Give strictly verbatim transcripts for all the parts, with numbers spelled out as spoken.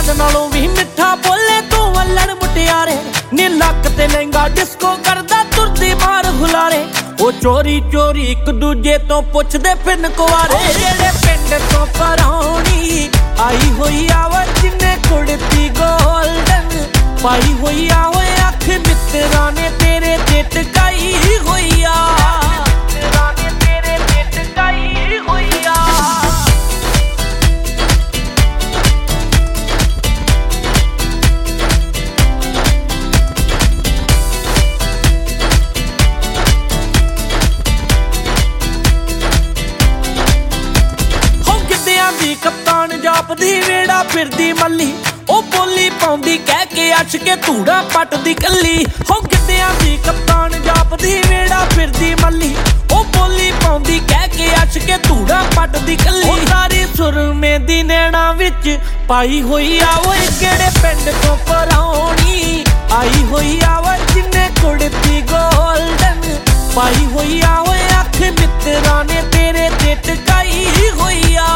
शहद नालों भी मिठा बोले तू वल्लड़ मुटियारे नी लक ते लहंगा डिस्को करदा तुरदी मार हुलारे ओ चोरी चोरी एक दूजे तो पुछदे फिन कुआरे जेड़े पिंड तो परौनी आई होई आवे जिन्ने कुड़ती गोल्डन पाई होई आवे अख मित्रा ने तेरे ते टकाई होई आ मित्रा ने तेरे ते टकाई होई आ कप्तान जापदी वेड़ा फिरदी मल्ली ओ बोली पाउंदी कह के अच के धूड़ा पटदी कल्ली हो गिद्दियां दी कप्तान जापदी वेड़ा फिरदी मल्ली ओ बोली पाउंदी कह के अच के धूड़ा पटदी कल्ली ओ सारी सुरमे दी नैना विच पाई होई आ ओए केड़े पिंड तो परौनी आई होई आ ओए जिन्ने कुड़ती गोल्डन पाई होई आ ओए अख मित्रा ने तेरे ते टकाई होई आ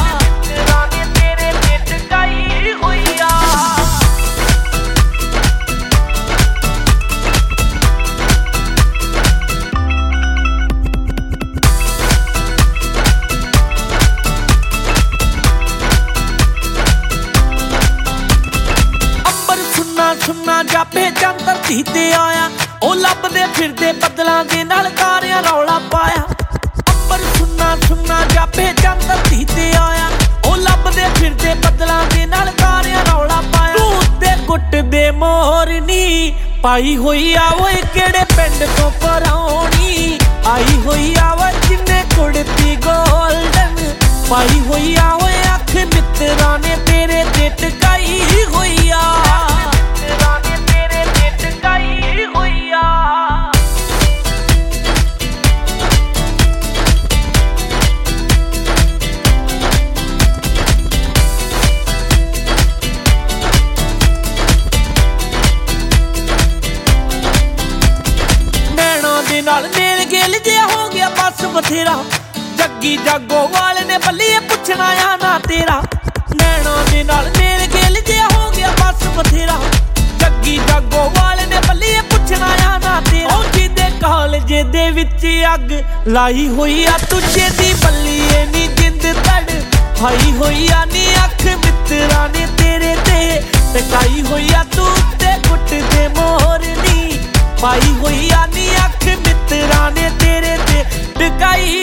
सुन्ना जापे चंद धरती ते आया ओ लभदे फिरदे बदलां दे नाल तारियां रौला पाया अंबर सुन्ना सुन्ना जापे चंद धरती ते आया ओ लभदे फिरदे बदलां दे नाल तारियां रौला पाया तू ते गुट दे मोरनी पाई होई आ ओए केड़े पिंड तो परौनी आई होई आ ओए जिन्ने कुड़ती गोल्डन पाई होई आ ओए अख मित्रा ने तेरे ते टकाई होई आ नाल मेल गेल जे हो गया बस बथेरा जग्गी जागोवाल ने बल्लिए पुछना आ ना तेरा नैना दे नाल मेल गेल जे हो गया बस बथेरा जग्गी जागोवाल ने बल्लिए पुछना आ ना तेरा ओ जिदे कालजे दे विच अग लाई होई आ तुझे दी बल्लिए नी जिंद तड़ हाई होई आ नी अख मित्रा ने तेरे ते टकाई होई आ तू ते गुट दे मोरनी पाई होई आ नी अख मित्रा ने तेरे ते टकाई